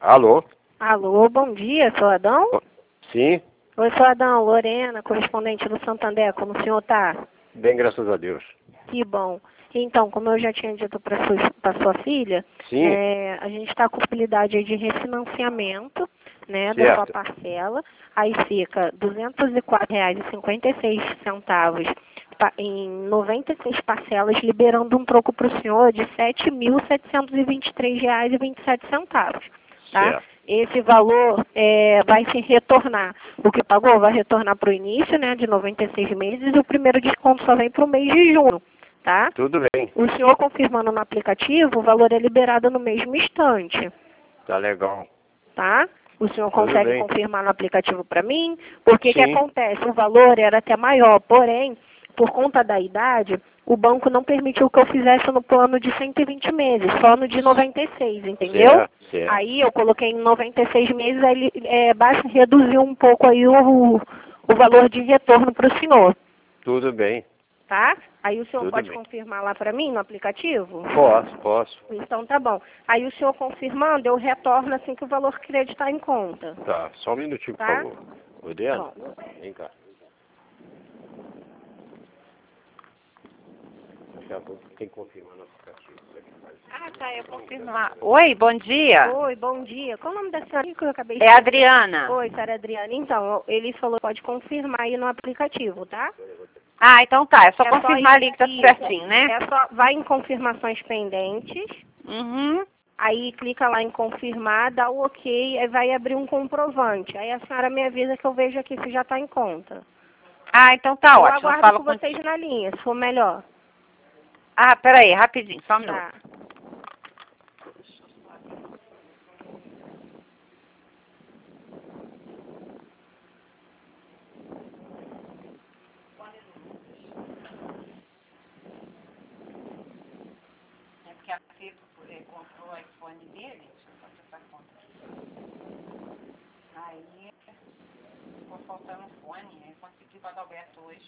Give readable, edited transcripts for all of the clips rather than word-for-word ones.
Alô? Alô, bom dia, sou Adão? Sim, Oi, sou Adão, Lorena, correspondente do Santander, como o senhor tá? bem, graças a Deus. Que bom. Então, como eu já tinha dito para sua filha, Sim. a gente está com possibilidade aí de refinanciamento, né, da sua Certo. parcela. Aí fica R$ 204,56 em 96 parcelas, liberando um troco para o senhor de R$ 7.723,27, tá? Certo. Esse valor vai se retornar. O que pagou vai retornar para o início, né, de 96 meses, e o primeiro desconto só vem para o mês de junho, tá? Tudo bem. O senhor confirmando no aplicativo, o valor é liberado no mesmo instante, Tá legal. tá? O senhor Tudo consegue bem. confirmar no aplicativo para mim? Porque o que Sim. acontece? O valor era até maior, porém, por conta da idade, o banco não permitiu que eu fizesse no plano de 120 meses, só no de 96, entendeu? Certo. Aí eu coloquei em 96 meses, aí ele reduziu um pouco aí o valor de retorno para o senhor, Tudo bem. tá? Aí o senhor Tudo pode bem. confirmar lá para mim no aplicativo? Posso. Então tá bom. Aí o senhor confirmando, eu retorno assim que o valor acreditar em conta, Tá, só um minutinho, por tá? favor. Adriano, Bom. vem cá. Daqui a pouco tem que confirmar no aplicativo. Ah, tá, eu confirmo lá. Oi, bom dia. Oi, bom dia. Qual o nome da senhora que eu acabei de É a Adriana. Oi, senhora Adriana. Então, ele falou que pode confirmar aí no aplicativo, tá? Ah, então tá, é só É confirmar ali que tá isso. tudo certinho, né? É só, vai em confirmações pendentes, Uhum. aí clica lá em confirmar, dá o ok, aí vai abrir um comprovante. Aí a senhora me avisa que eu vejo aqui se já está em conta. Ah, então tá Eu ótimo, eu aguardo falo por com... vocês na linha, se for melhor. Ah, peraí, rapidinho, só um minuto. Tá. É porque a Fê comprou o iPhone dele, deixa eu fazer essa conta aqui. Aí, ficou faltando um fone, aí consegui para o Adalberto hoje.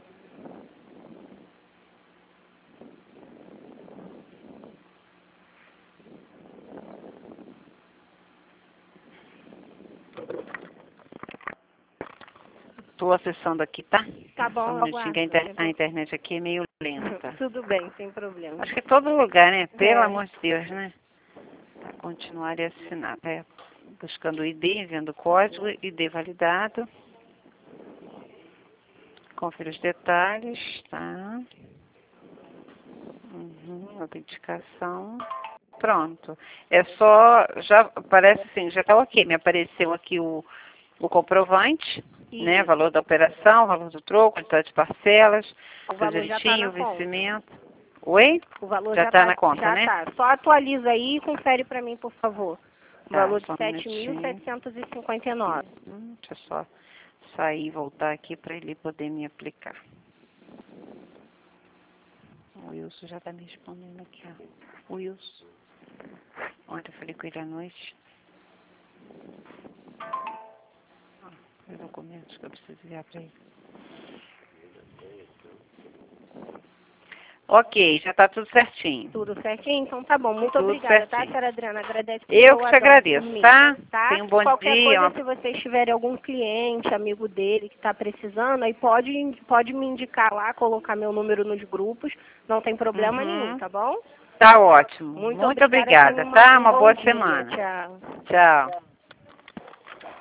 Estou acessando aqui, tá? Tá bom, Só um eu minutinho, que a aguardo. a internet aqui é meio lenta. Tudo bem, sem problema. Acho que é todo lugar, né? Pelo É. amor de Deus, né? Tá, continuar e assinar. É, buscando o ID, vendo o código, ID validado. Confira os detalhes, tá? Autenticação. Pronto. É só, já aparece assim, já tá ok. Me apareceu aqui o comprovante, né? Isso. Valor da operação, valor do troco, quantidade de parcelas, O valor já tá na o conta. vencimento. Oi? O valor Já já tá tá, na conta, já né? tá. Só atualiza aí e confere para mim, por favor. O Tá, valor de só um minutinho. 7.759. Deixa eu só sair e voltar aqui para ele poder me aplicar. O Wilson já está me respondendo aqui, ó. O Wilson. Ontem eu falei com ele à noite. Ó, os documentos que eu preciso enviar para ele. Ok, já está tudo certinho. Tudo certinho? Então tá bom. Muito Tudo obrigada, tá, certinho. senhora Adriana? Agradece por Eu seu que te Adão agradeço, por mim, tá? tá? Tenha um bom Qualquer dia. coisa, se vocês tiverem algum cliente, amigo dele que está precisando, aí pode me indicar lá, colocar meu número nos grupos. Não tem problema nenhum, tá bom? Tá ótimo. Muito Muito obrigada. obrigada, Tenha tá? um Uma bom boa dia. semana. Tchau. Tchau.